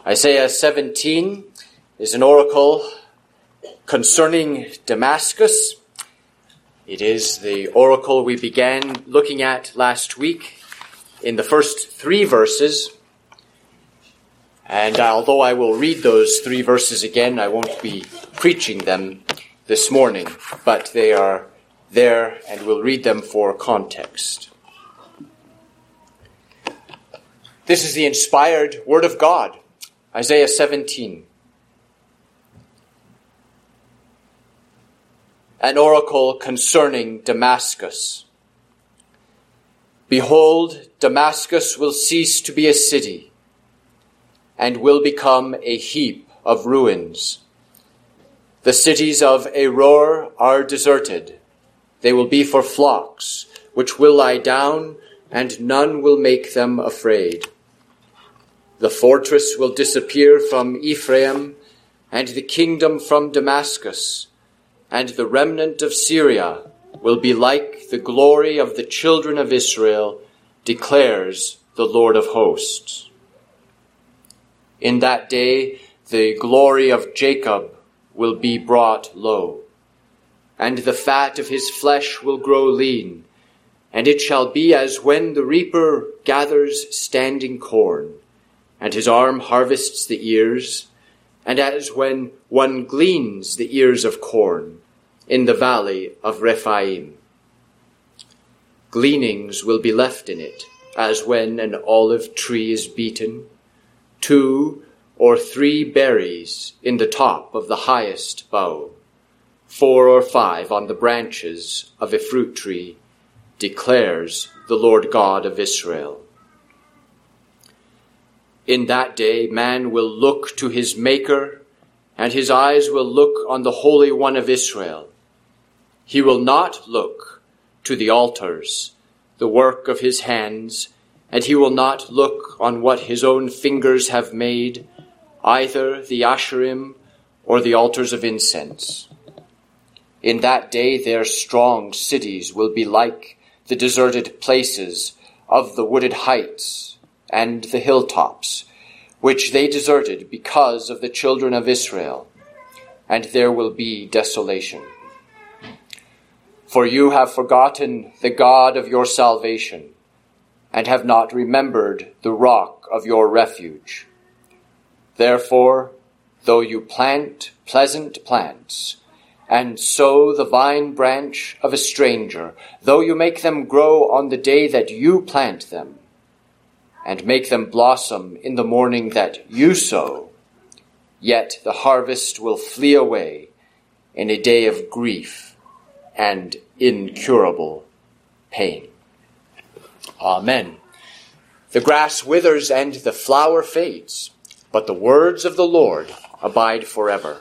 Isaiah 17 is an oracle concerning Damascus. It is the oracle we began looking at last week in the first 3 verses. And although I will read those 3 verses again, I won't be preaching them this morning, but they are there and we'll read them for context. This is the inspired Word of God, Isaiah 17. An oracle concerning Damascus. Behold, Damascus will cease to be a city, and will become a heap of ruins. The cities of Aroer are deserted. They will be for flocks, which will lie down, and none will make them afraid. The fortress will disappear from Ephraim, and the kingdom from Damascus, and the remnant of Syria will be like the glory of the children of Israel, declares the Lord of hosts. In that day the glory of Jacob will be brought low, and the fat of his flesh will grow lean, and it shall be as when the reaper gathers standing corn, and his arm harvests the ears, and as when one gleans the ears of corn in the valley of Rephaim. Gleanings will be left in it, as when an olive tree is beaten, 2 or 3 berries in the top of the highest bough, 4 or 5 on the branches of a fruit tree, declares the Lord God of Israel. In that day man will look to his Maker, and his eyes will look on the Holy One of Israel. He will not look to the altars, the work of his hands, and he will not look on what his own fingers have made, either the Asherim or the altars of incense. In that day their strong cities will be like the deserted places of the wooded heights and the hilltops, which they deserted because of the children of Israel, and there will be desolation. For you have forgotten the God of your salvation, and have not remembered the rock of your refuge. Therefore, though you plant pleasant plants, and sow the vine branch of a stranger, though you make them grow on the day that you plant them, and make them blossom in the morning that you sow, yet the harvest will flee away in a day of grief and incurable pain. Amen. The grass withers and the flower fades, but the words of the Lord abide forever.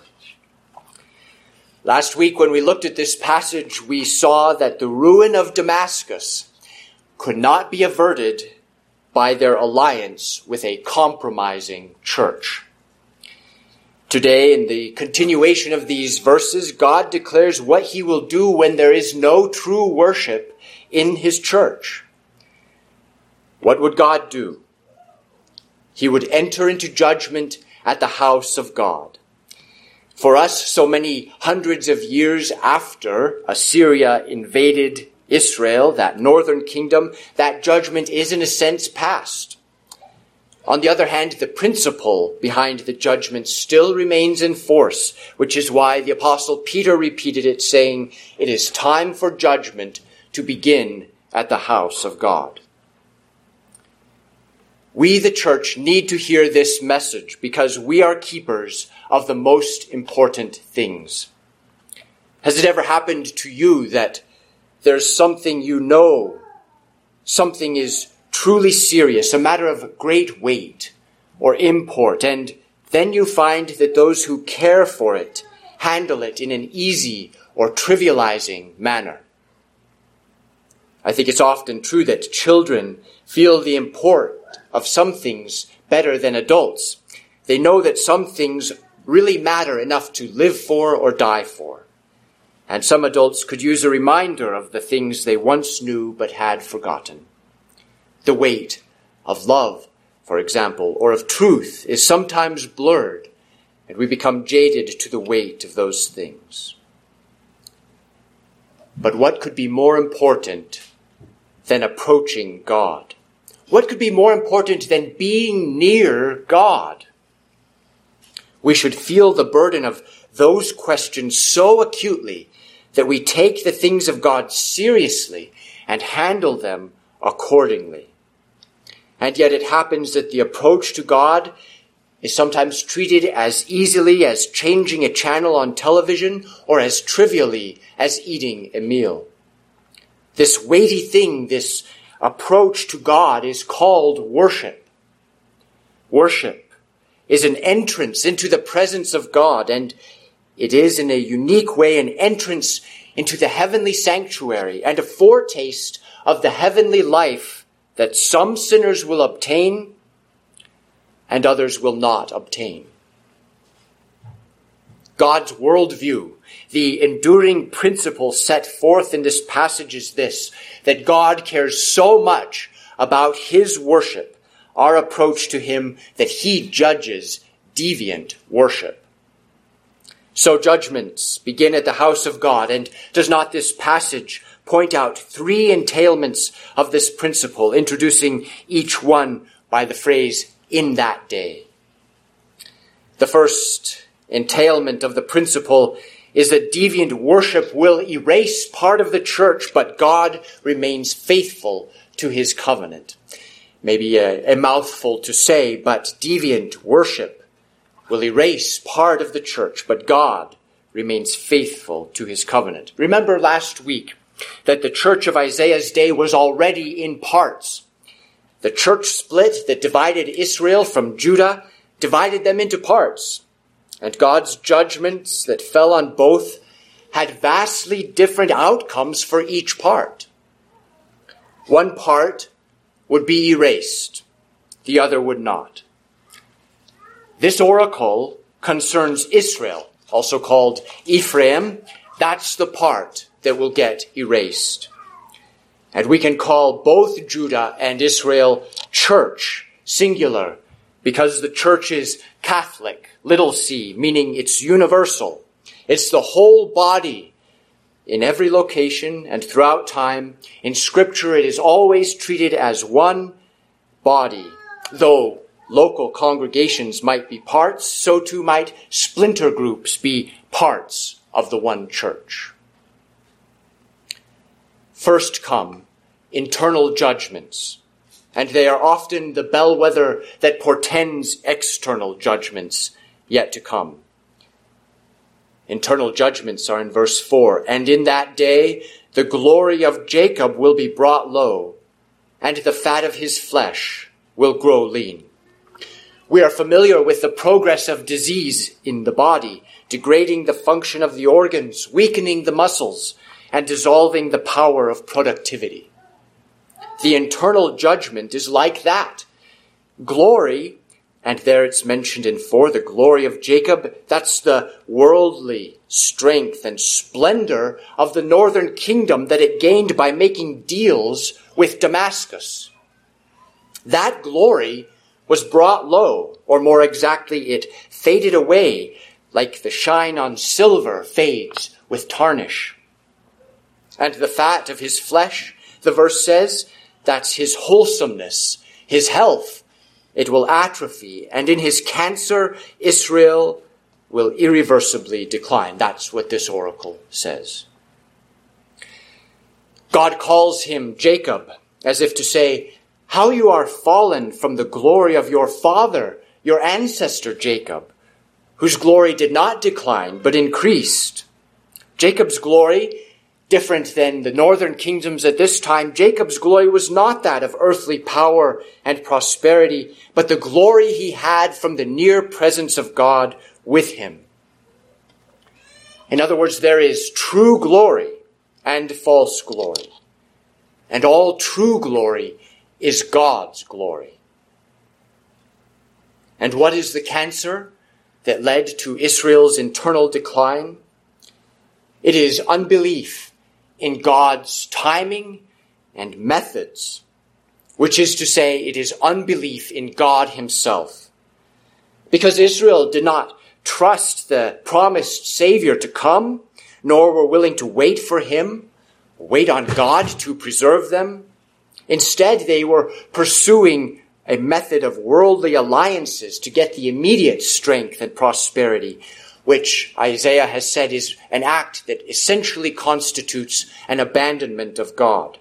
Last week when we looked at this passage, we saw that the ruin of Damascus could not be averted by their alliance with a compromising church. Today, in the continuation of these verses, God declares what he will do when there is no true worship in his church. What would God do? He would enter into judgment at the house of God. For us, so many hundreds of years after Assyria invaded Israel, that northern kingdom, that judgment is in a sense past. On the other hand, the principle behind the judgment still remains in force, which is why the Apostle Peter repeated it, saying, "It is time for judgment to begin at the house of God." We, the church, need to hear this message because we are keepers of the most important things. Has it ever happened to you that there's something you know, something is truly serious, a matter of great weight or import, and then you find that those who care for it handle it in an easy or trivializing manner? I think it's often true that children feel the import of some things better than adults. They know that some things really matter enough to live for or die for. And some adults could use a reminder of the things they once knew but had forgotten. The weight of love for example, or of truth is sometimes blurred, and we become jaded to the weight of those things. But what could be more important than approaching God? What could be more important than being near God? We should feel the burden of those questions so acutely that we take the things of God seriously and handle them accordingly. And yet it happens that the approach to God is sometimes treated as easily as changing a channel on television or as trivially as eating a meal. This weighty thing, this approach to God, is called worship. Worship is an entrance into the presence of God, and it is in a unique way an entrance into the heavenly sanctuary and a foretaste of the heavenly life that some sinners will obtain and others will not obtain. God's worldview, the enduring principle set forth in this passage is this, that God cares so much about his worship, our approach to him, that he judges deviant worship. So judgments begin at the house of God, and does not this passage point out three entailments of this principle, introducing each one by the phrase, in that day? The first entailment of the principle is that deviant worship will erase part of the church, but God remains faithful to his covenant. Maybe a mouthful to say, but deviant worship will erase part of the church, but God remains faithful to his covenant. Remember last week that the church of Isaiah's day was already in parts. The church split that divided Israel from Judah divided them into parts. And God's judgments that fell on both had vastly different outcomes for each part. One part would be erased. The other would not. This oracle concerns Israel, also called Ephraim. That's the part that will get erased. And we can call both Judah and Israel church, singular, because the church is Catholic, little c, meaning it's universal. It's the whole body in every location and throughout time. In Scripture, it is always treated as one body. Though local congregations might be parts, so too might splinter groups be parts of the one church. First come internal judgments, and they are often the bellwether that portends external judgments yet to come. Internal judgments are in verse 4. And in that day the glory of Jacob will be brought low, and the fat of his flesh will grow lean. We are familiar with the progress of disease in the body, degrading the function of the organs, weakening the muscles, and dissolving the power of productivity. The internal judgment is like that. Glory, and there it's mentioned in 4, the glory of Jacob, that's the worldly strength and splendor of the northern kingdom that it gained by making deals with Damascus. That glory was brought low, or more exactly, it faded away like the shine on silver fades with tarnish. And the fat of his flesh, the verse says, that's his wholesomeness, his health. It will atrophy, and in his cancer, Israel will irreversibly decline. That's what this oracle says. God calls him Jacob, as if to say, how you are fallen from the glory of your father, your ancestor Jacob, whose glory did not decline, but increased. Jacob's glory, different than the northern kingdoms at this time, Jacob's glory was not that of earthly power and prosperity, but the glory he had from the near presence of God with him. In other words, there is true glory and false glory. And all true glory is God's glory. And what is the cancer that led to Israel's internal decline? It is unbelief in God's timing and methods. which is to say, it is unbelief in God himself. Because Israel did not trust the promised Savior to come, nor were willing to wait for him, wait on God to preserve them. Instead, they were pursuing a method of worldly alliances to get the immediate strength and prosperity, which Isaiah has said is an act that essentially constitutes an abandonment of God.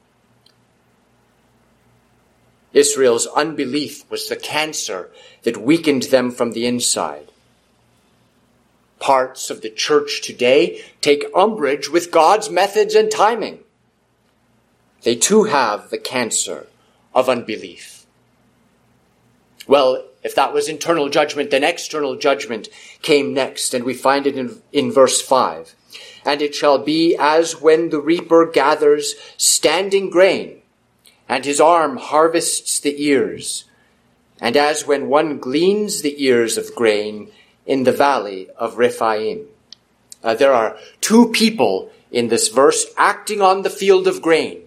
Israel's unbelief was the cancer that weakened them from the inside. Parts of the church today take umbrage with God's methods and timing. They too have the cancer of unbelief. Well, if that was internal judgment, then external judgment came next, and we find it in verse 5. And it shall be as when the reaper gathers standing grain, and his arm harvests the ears, and as when one gleans the ears of grain in the valley of Rephaim. There are two people in this verse acting on the field of grain.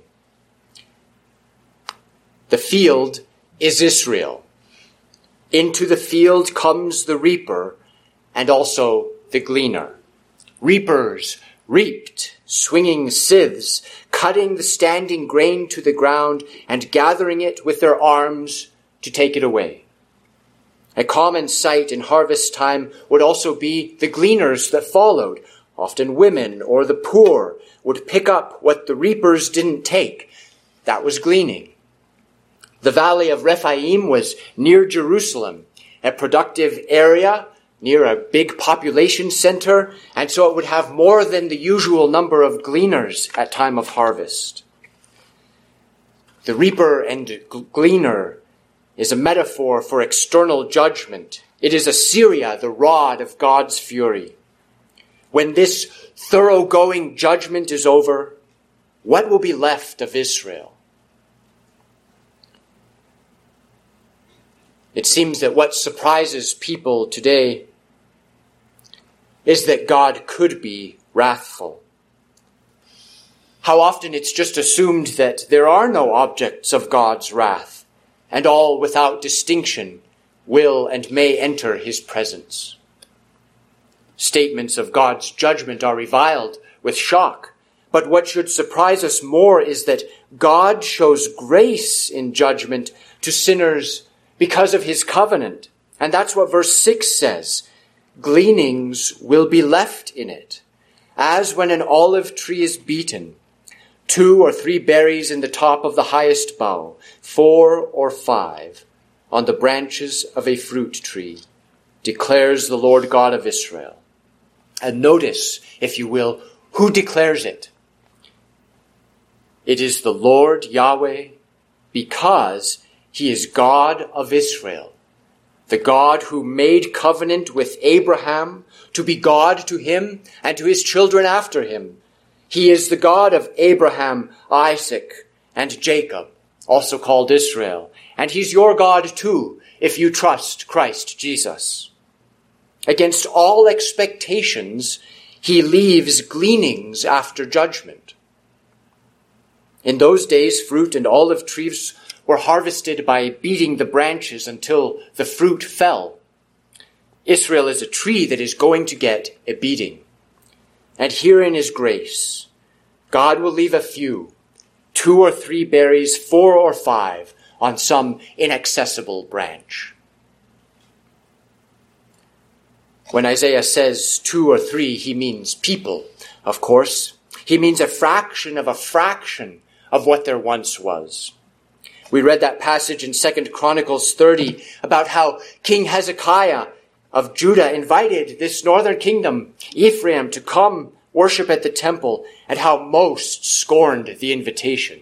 The field is Israel. Into the field comes the reaper and also the gleaner. Reapers reaped, swinging sieves, cutting the standing grain to the ground and gathering it with their arms to take it away. A common sight in harvest time would also be the gleaners that followed. Often women or the poor would pick up what the reapers didn't take. That was gleaning. The valley of Rephaim was near Jerusalem, a productive area near a big population center, and so it would have more than the usual number of gleaners at time of harvest. The reaper and gleaner is a metaphor for external judgment. It is Assyria, the rod of God's fury. When this thoroughgoing judgment is over, what will be left of Israel? It seems that what surprises people today is that God could be wrathful. How often it's just assumed that there are no objects of God's wrath, and all without distinction will and may enter his presence. Statements of God's judgment are reviled with shock, but what should surprise us more is that God shows grace in judgment to sinners because of his covenant. And that's what verse 6 says. Gleanings will be left in it, as when an olive tree is beaten, 2 or 3 berries in the top of the highest bough, 4 or 5 on the branches of a fruit tree, declares the Lord God of Israel. And notice, if you will, who declares it. It is the Lord Yahweh, because he is God of Israel, the God who made covenant with Abraham to be God to him and to his children after him. He is the God of Abraham, Isaac, and Jacob, also called Israel. And he's your God too, if you trust Christ Jesus. Against all expectations, he leaves gleanings after judgment. In those days, fruit and olive trees were harvested by beating the branches until the fruit fell. Israel is a tree that is going to get a beating. And herein is grace. God will leave a few, 2 or 3 berries, 4 or 5, on some inaccessible branch. When Isaiah says 2 or 3, he means people, of course. He means a fraction of what there once was. We read that passage in 2 Chronicles 30 about how King Hezekiah of Judah invited this northern kingdom, Ephraim, to come worship at the temple, and how most scorned the invitation.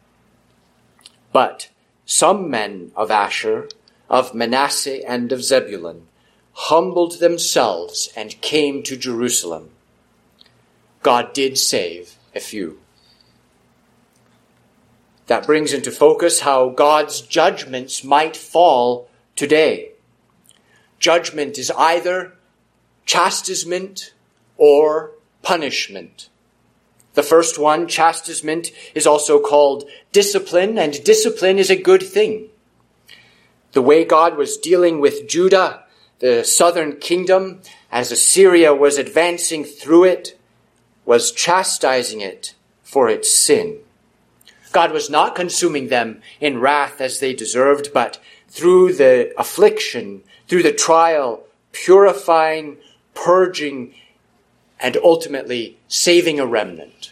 But some men of Asher, of Manasseh, and of Zebulun humbled themselves and came to Jerusalem. God did save a few. That brings into focus how God's judgments might fall today. Judgment is either chastisement or punishment. The first one, chastisement, is also called discipline, and discipline is a good thing. The way God was dealing with Judah, the southern kingdom, as Assyria was advancing through it, was chastising it for its sin. God was not consuming them in wrath as they deserved, but through the affliction, through the trial, purifying, purging, and ultimately saving a remnant.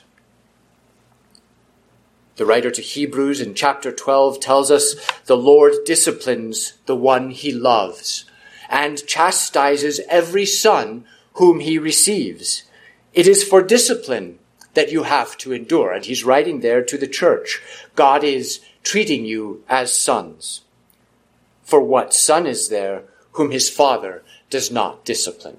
The writer to Hebrews in chapter 12 tells us the Lord disciplines the one he loves and chastises every son whom he receives. It is for discipline that you have to endure. And he's writing there to the church. God is treating you as sons. For what son is there whom his father does not discipline?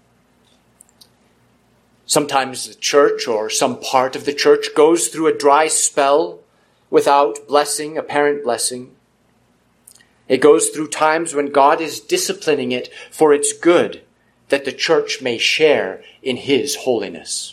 Sometimes the church or some part of the church goes through a dry spell without blessing, apparent blessing. It goes through times when God is disciplining it for its good, that the church may share in his holiness.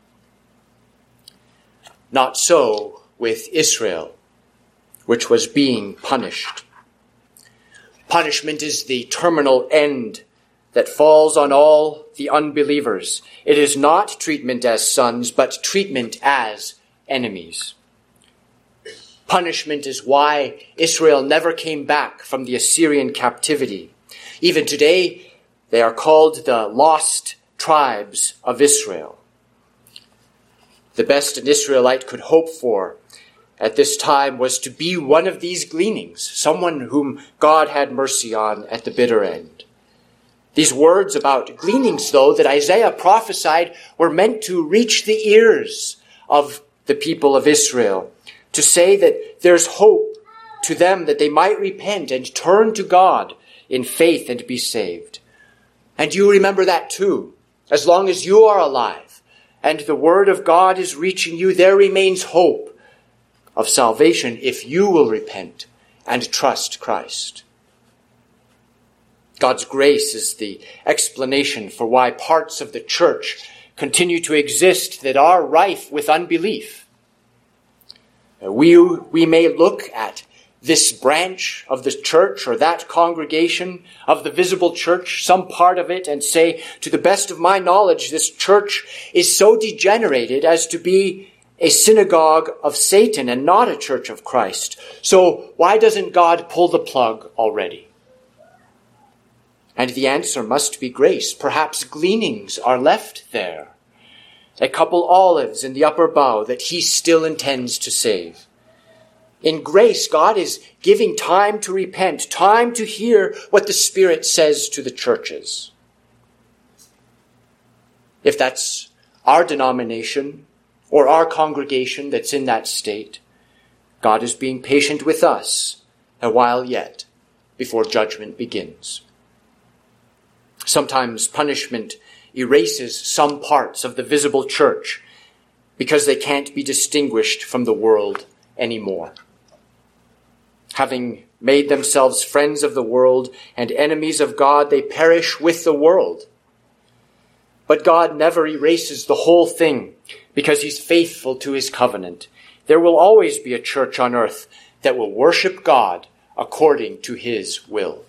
Not so with Israel, which was being punished. Punishment is the terminal end that falls on all the unbelievers. It is not treatment as sons, but treatment as enemies. Punishment is why Israel never came back from the Assyrian captivity. Even today, they are called the lost tribes of Israel. The best an Israelite could hope for at this time was to be one of these gleanings, someone whom God had mercy on at the bitter end. These words about gleanings, though, that Isaiah prophesied were meant to reach the ears of the people of Israel, to say that there's hope to them that they might repent and turn to God in faith and be saved. And you remember that too. As long as you are alive and the word of God is reaching you, there remains hope of salvation if you will repent and trust Christ. God's grace is the explanation for why parts of the church continue to exist that are rife with unbelief. We may look at this branch of the church or that congregation of the visible church, some part of it, and say, to the best of my knowledge, this church is so degenerated as to be a synagogue of Satan and not a church of Christ. So why doesn't God pull the plug already? And the answer must be grace. Perhaps gleanings are left there. A couple olives in the upper bough that he still intends to save. In grace, God is giving time to repent, time to hear what the Spirit says to the churches. If that's our denomination or our congregation that's in that state, God is being patient with us a while yet before judgment begins. Sometimes punishment erases some parts of the visible church because they can't be distinguished from the world anymore. Having made themselves friends of the world and enemies of God, they perish with the world. But God never erases the whole thing because he's faithful to his covenant. There will always be a church on earth that will worship God according to his will.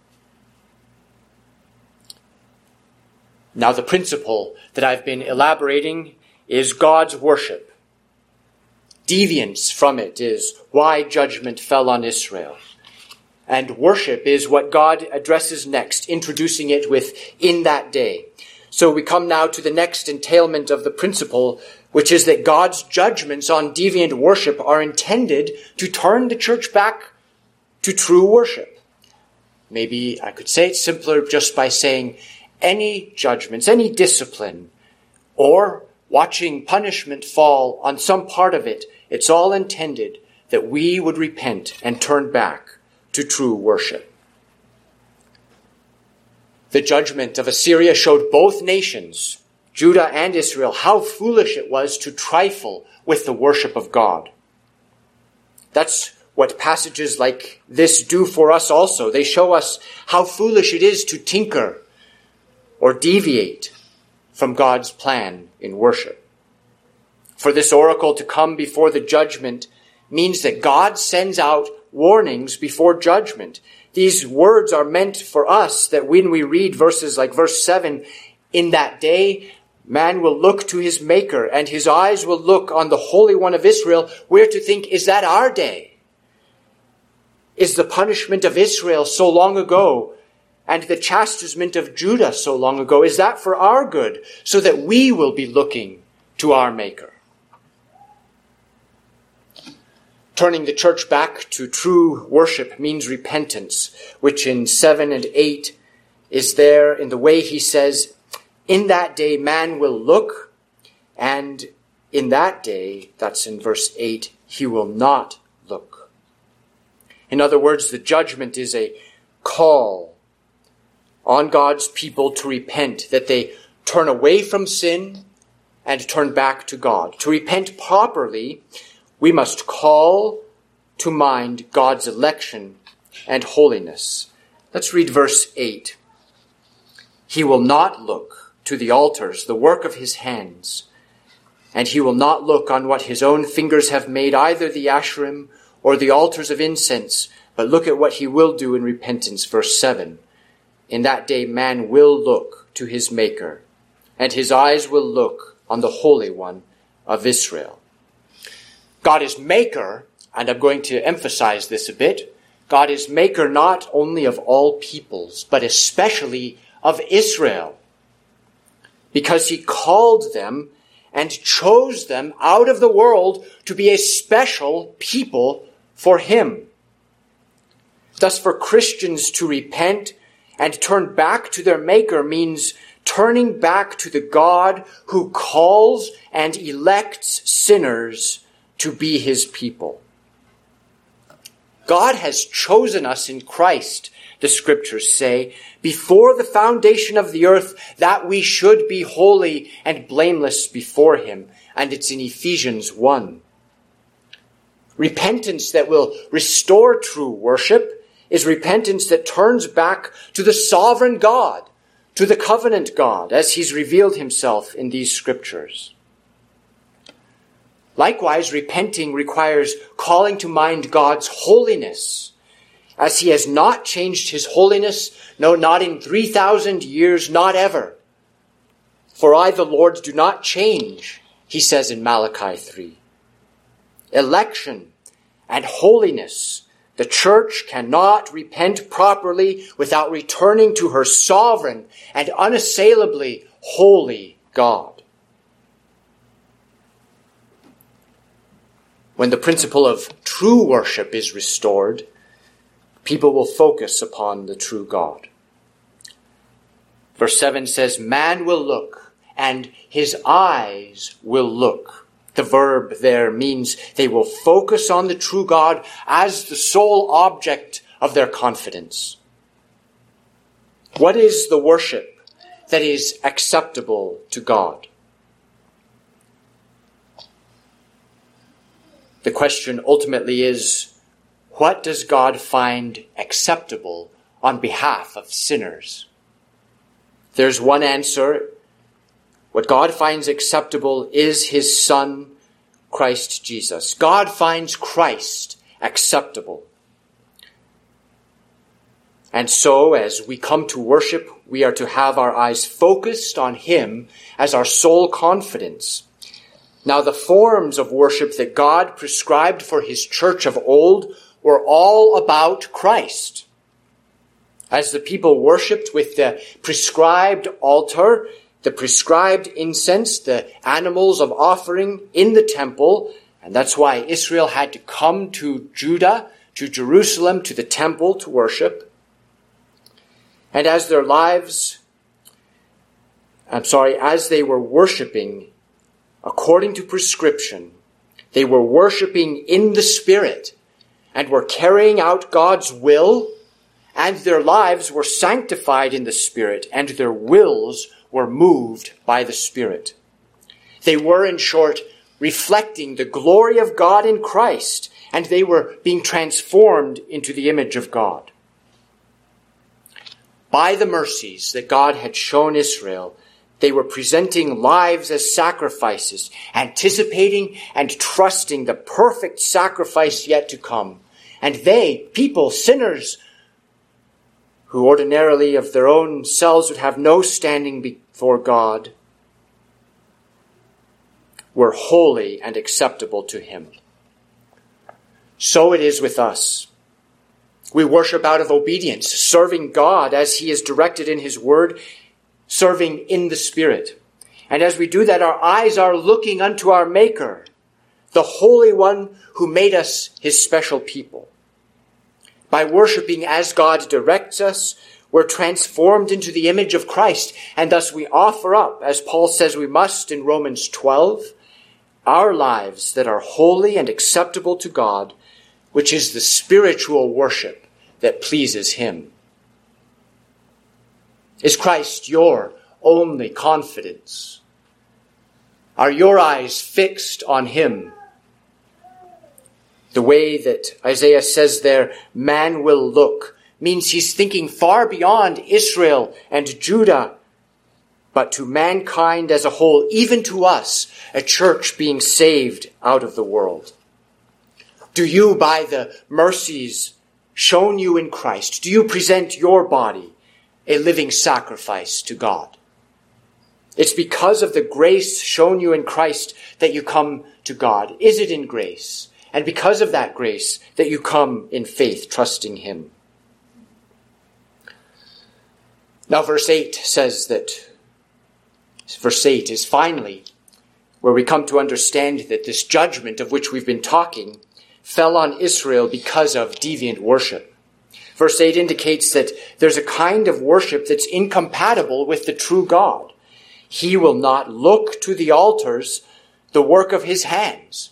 Now, the principle that I've been elaborating is God's worship. Deviance from it is why judgment fell on Israel. And worship is what God addresses next, introducing it with "in that day." So we come now to the next entailment of the principle, which is that God's judgments on deviant worship are intended to turn the church back to true worship. Maybe I could say it simpler just by saying any judgments, any discipline, or watching punishment fall on some part of it, it's all intended that we would repent and turn back to true worship. The judgment of Assyria showed both nations, Judah and Israel, how foolish it was to trifle with the worship of God. That's what passages like this do for us also. They show us how foolish it is to tinker or deviate from God's plan in worship. For this oracle to come before the judgment means that God sends out warnings before judgment. These words are meant for us that when we read verses like verse 7, in that day man will look to his Maker and his eyes will look on the Holy One of Israel. We're to think, is that our day? Is the punishment of Israel so long ago and the chastisement of Judah so long ago, is that for our good so that we will be looking to our Maker? Turning the church back to true worship means repentance, which in 7 and 8 is there in the way he says, in that day man will look, and in that day, that's in verse 8, he will not look. In other words, the judgment is a call on God's people to repent, that they turn away from sin and turn back to God. To repent properly, we must call to mind God's election and holiness. Let's read verse 8. He will not look to the altars, the work of his hands, and he will not look on what his own fingers have made, either the Asherim or the altars of incense, but look at what he will do in repentance. Verse 7. In that day man will look to his Maker, and his eyes will look on the Holy One of Israel. God is Maker, and I'm going to emphasize this a bit. God is Maker not only of all peoples, but especially of Israel, because he called them and chose them out of the world to be a special people for him. Thus, for Christians to repent and turn back to their Maker means turning back to the God who calls and elects sinners to be his people. God has chosen us in Christ, the scriptures say, before the foundation of the earth, that we should be holy and blameless before him. And it's in Ephesians 1. Repentance that will restore true worship is repentance that turns back to the sovereign God, to the covenant God, as he's revealed himself in these scriptures. Likewise, repenting requires calling to mind God's holiness, as he has not changed his holiness, no, not in 3,000 years, not ever. For I, the Lord, do not change, he says in Malachi 3. Election and holiness. The church cannot repent properly without returning to her sovereign and unassailably holy God. When the principle of true worship is restored, people will focus upon the true God. Verse 7 says, man will look, and his eyes will look. The verb there means they will focus on the true God as the sole object of their confidence. What is the worship that is acceptable to God? The question ultimately is, what does God find acceptable on behalf of sinners? There's one answer. What God finds acceptable is his Son, Christ Jesus. God finds Christ acceptable. And so, as we come to worship, we are to have our eyes focused on him as our sole confidence. Now, the forms of worship that God prescribed for his church of old were all about Christ. As the people worshipped with the prescribed altar, the prescribed incense, the animals of offering in the temple, and that's why Israel had to come to Judah, to Jerusalem, to the temple to worship. And as they were worshiping according to prescription, they were worshiping in the Spirit and were carrying out God's will, and their lives were sanctified in the Spirit, and their wills were moved by the Spirit. They were, in short, reflecting the glory of God in Christ, and they were being transformed into the image of God. By the mercies that God had shown Israel, They were presenting lives as sacrifices, anticipating and trusting the perfect sacrifice yet to come. And they, people, sinners, who ordinarily of their own selves would have no standing before God, were holy and acceptable to him. So it is with us. We worship out of obedience, serving God as he is directed in his word, serving in the Spirit. And as we do that, our eyes are looking unto our Maker, the Holy One who made us his special people. By worshiping as God directs us, we're transformed into the image of Christ, and thus we offer up, as Paul says we must in Romans 12, our lives that are holy and acceptable to God, which is the spiritual worship that pleases him. Is Christ your only confidence? Are your eyes fixed on him? The way that Isaiah says there, man will look, means he's thinking far beyond Israel and Judah, but to mankind as a whole, even to us, a church being saved out of the world. Do you, by the mercies shown you in Christ, do you present your body a living sacrifice to God? It's because of the grace shown you in Christ that you come to God. Is it in grace? And because of that grace that you come in faith, trusting him. Now verse 8 says that, verse 8 is finally where we come to understand that this judgment of which we've been talking fell on Israel because of deviant worship. Verse 8 indicates that there's a kind of worship that's incompatible with the true God. He will not look to the altars, the work of his hands.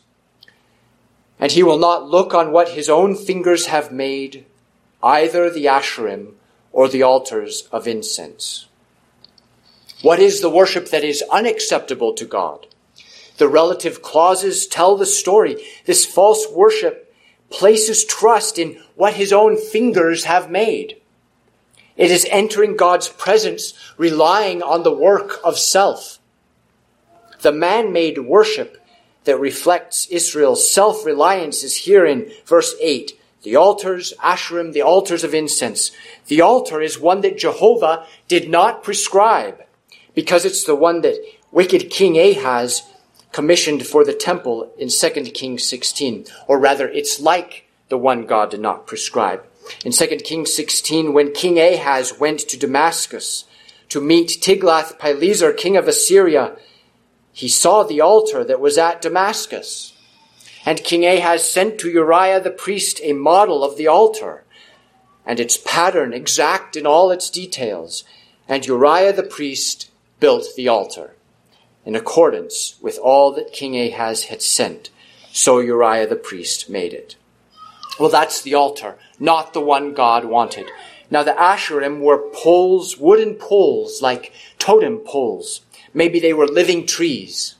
And he will not look on what his own fingers have made, either the Asherim or the altars of incense. What is the worship that is unacceptable to God? The relative clauses tell the story. This false worship places trust in what his own fingers have made. It is entering God's presence, relying on the work of self. The man-made worship that reflects Israel's self-reliance is here in verse 8. The altars, Asherim, the altars of incense. The altar is one that Jehovah did not prescribe, because it's the one that wicked King Ahaz commissioned for the temple in 2 Kings 16. Or rather, it's like the one God did not prescribe. In 2 Kings 16, when King Ahaz went to Damascus to meet Tiglath-Pileser, king of Assyria, he saw the altar that was at Damascus. And King Ahaz sent to Uriah the priest a model of the altar, and its pattern exact in all its details. And Uriah the priest built the altar in accordance with all that King Ahaz had sent. So Uriah the priest made it. Well, that's the altar, not the one God wanted. Now the Asherim were poles, wooden poles, like totem poles. Maybe they were living trees.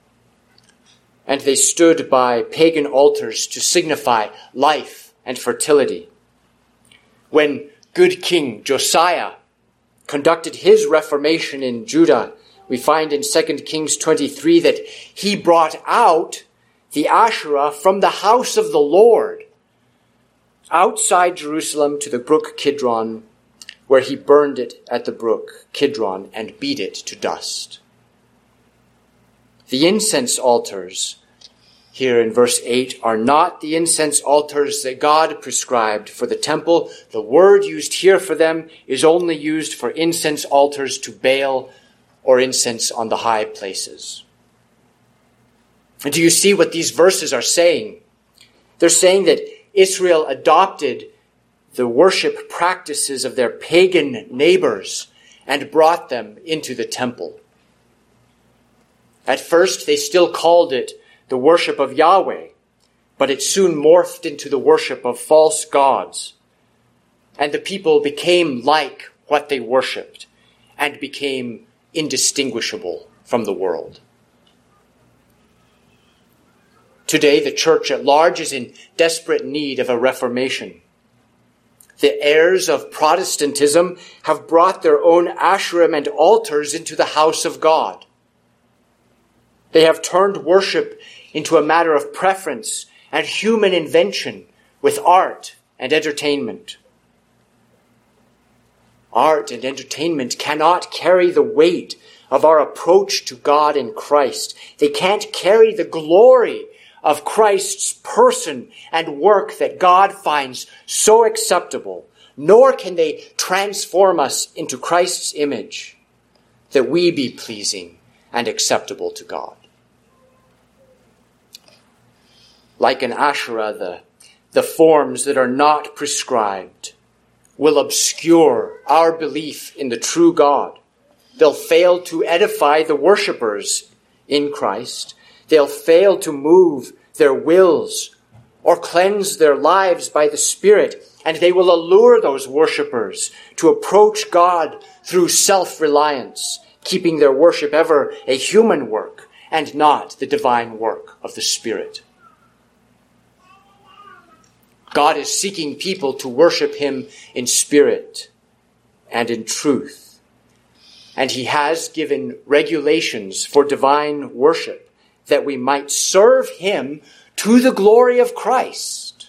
And they stood by pagan altars to signify life and fertility. When good King Josiah conducted his reformation in Judah, we find in 2 Kings 23 that he brought out the Asherah from the house of the Lord outside Jerusalem to the brook Kidron, where he burned it at the brook Kidron and beat it to dust. The incense altars here in verse 8 are not the incense altars that God prescribed for the temple. The word used here for them is only used for incense altars to Baal or incense on the high places. And do you see what these verses are saying? They're saying that Israel adopted the worship practices of their pagan neighbors and brought them into the temple. At first, they still called it the worship of Yahweh, but it soon morphed into the worship of false gods. And the people became like what they worshipped and became indistinguishable from the world. Today, the church at large is in desperate need of a reformation. The heirs of Protestantism have brought their own Asherim and altars into the house of God. They have turned worship into a matter of preference and human invention with art and entertainment. Art and entertainment cannot carry the weight of our approach to God in Christ. They can't carry the glory of Christ's person and work that God finds so acceptable, nor can they transform us into Christ's image, that we be pleasing and acceptable to God. Like an Asherah, the forms that are not prescribed will obscure our belief in the true God. They'll fail to edify the worshipers in Christ. They'll fail to move their wills or cleanse their lives by the Spirit, and they will allure those worshipers to approach God through self-reliance, keeping their worship ever a human work and not the divine work of the Spirit. God is seeking people to worship him in spirit and in truth. And he has given regulations for divine worship that we might serve him to the glory of Christ.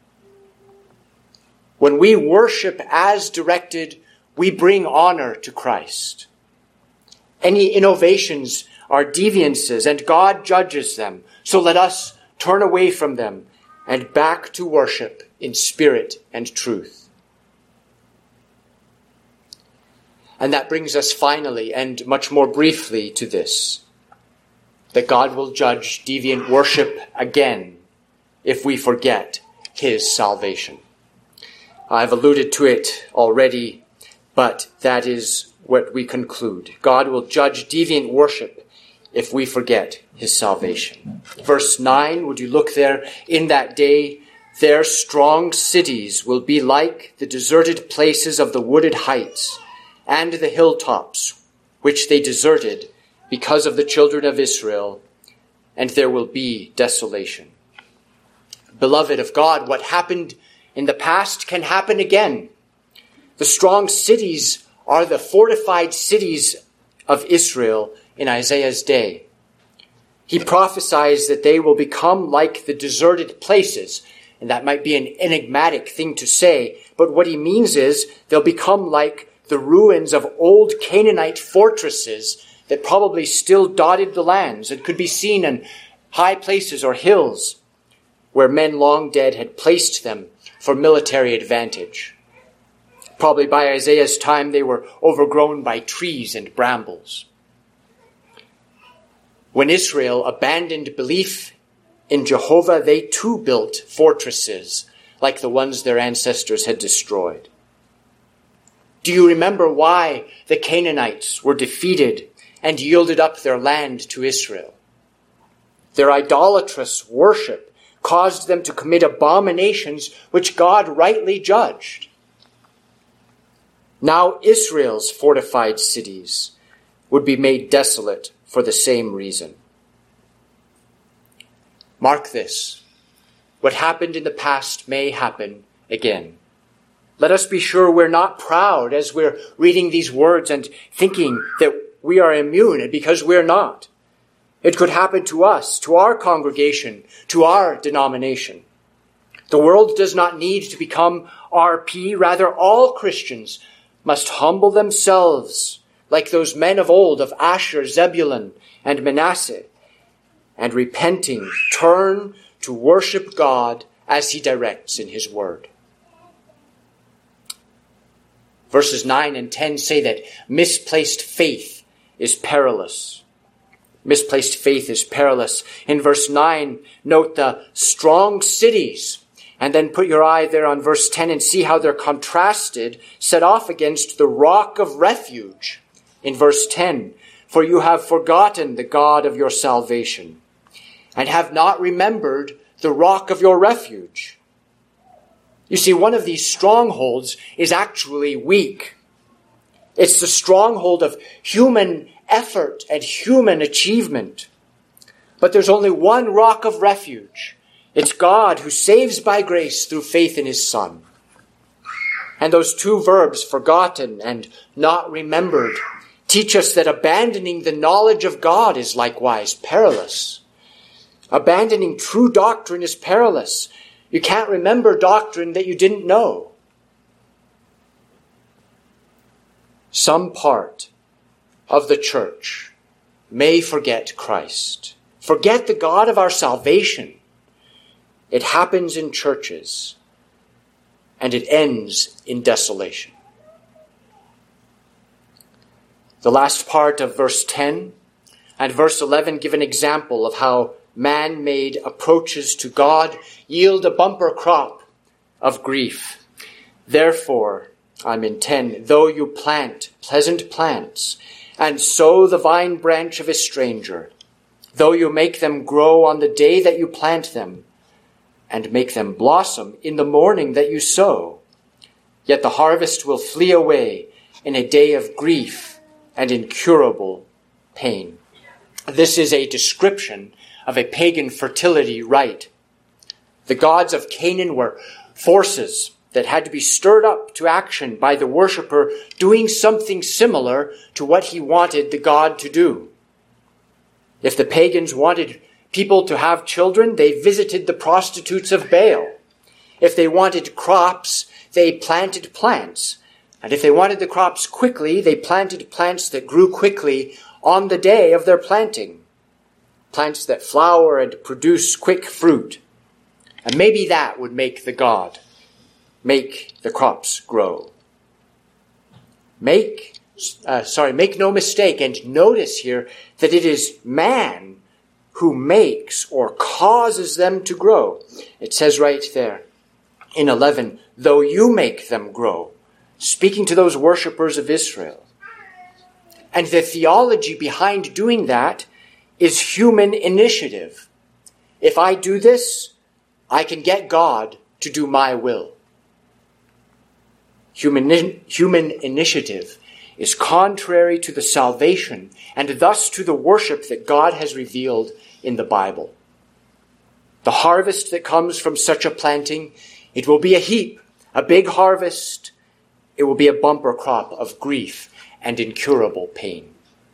When we worship as directed, we bring honor to Christ. Any innovations are deviances, and God judges them. So let us turn away from them and back to worship in spirit and truth. And that brings us finally and much more briefly to this, that God will judge deviant worship again if we forget his salvation. I've alluded to it already, but that is what we conclude. God will judge deviant worship if we forget his salvation. Verse 9, would you look there? In that day, their strong cities will be like the deserted places of the wooded heights and the hilltops, which they deserted because of the children of Israel, and there will be desolation. Beloved of God, what happened in the past can happen again. The strong cities are the fortified cities of Israel in Isaiah's day. He prophesies that they will become like the deserted places, and that might be an enigmatic thing to say, but what he means is they'll become like the ruins of old Canaanite fortresses that probably still dotted the lands and could be seen in high places or hills where men long dead had placed them for military advantage. Probably by Isaiah's time they were overgrown by trees and brambles. When Israel abandoned belief in Jehovah, they too built fortresses like the ones their ancestors had destroyed. Do you remember why the Canaanites were defeated and yielded up their land to Israel? Their idolatrous worship caused them to commit abominations which God rightly judged. Now Israel's fortified cities would be made desolate for the same reason. Mark this. What happened in the past may happen again. Let us be sure we're not proud as we're reading these words and thinking that we are immune, because we're not. It could happen to us, to our congregation, to our denomination. The world does not need to become RP. Rather, all Christians must humble themselves like those men of old of Asher, Zebulun, and Manasseh, and repenting, turn to worship God as he directs in his word. Verses 9 and 10 say that misplaced faith is perilous. Misplaced faith is perilous. In verse 9, note the strong cities. And then put your eye there on verse 10 and see how they're contrasted, set off against the rock of refuge. In verse 10, for you have forgotten the God of your salvation, and have not remembered the rock of your refuge. You see, one of these strongholds is actually weak. It's the stronghold of human effort and human achievement. But there's only one rock of refuge. It's God who saves by grace through faith in his Son. And those two verbs, forgotten and not remembered, teach us that abandoning the knowledge of God is likewise perilous. Abandoning true doctrine is perilous. You can't remember doctrine that you didn't know. Some part of the church may forget Christ, forget the God of our salvation. It happens in churches, and it ends in desolation. The last part of verse 10 and verse 11 give an example of how man-made approaches to God yield a bumper crop of grief. Therefore, I'm in 10, though you plant pleasant plants and sow the vine branch of a stranger, though you make them grow on the day that you plant them, and make them blossom in the morning that you sow, yet the harvest will flee away in a day of grief and incurable pain. This is a description of a pagan fertility rite. The gods of Canaan were forces that had to be stirred up to action by the worshipper doing something similar to what he wanted the god to do. If the pagans wanted people to have children, they visited the prostitutes of Baal. If they wanted crops, they planted plants. And if they wanted the crops quickly, they planted plants that grew quickly on the day of their planting. Plants that flower and produce quick fruit. And maybe that would make the god make the crops grow. Make no mistake, and notice here that it is man who makes or causes them to grow. It says right there in 11, though you make them grow, speaking to those worshippers of Israel. And the theology behind doing that is human initiative. If I do this, I can get God to do my will. Human initiative is contrary to the salvation and thus to the worship that God has revealed in the Bible. The harvest that comes from such a planting, it will be a heap, a big harvest. It will be a bumper crop of grief and incurable pain.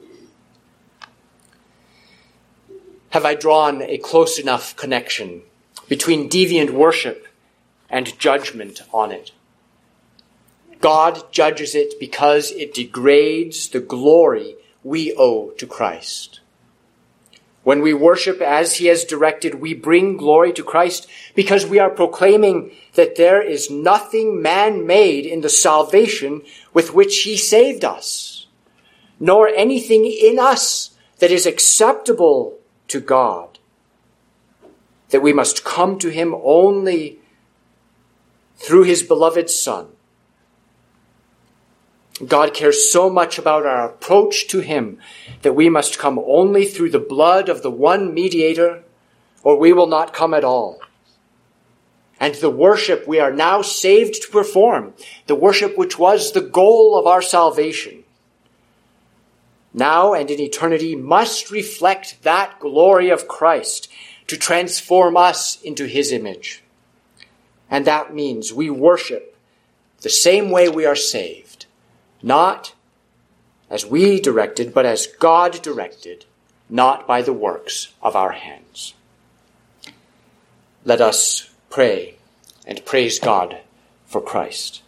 Have I drawn a close enough connection between deviant worship and judgment on it? God judges it because it degrades the glory we owe to Christ. When we worship as he has directed, we bring glory to Christ because we are proclaiming that there is nothing man-made in the salvation with which he saved us, nor anything in us that is acceptable to God, that we must come to him only through his beloved Son. God cares so much about our approach to him that we must come only through the blood of the one mediator, or we will not come at all. And the worship we are now saved to perform, the worship which was the goal of our salvation, now and in eternity must reflect that glory of Christ to transform us into his image. And that means we worship the same way we are saved, not as we directed, but as God directed, not by the works of our hands. Let us pray and praise God for Christ.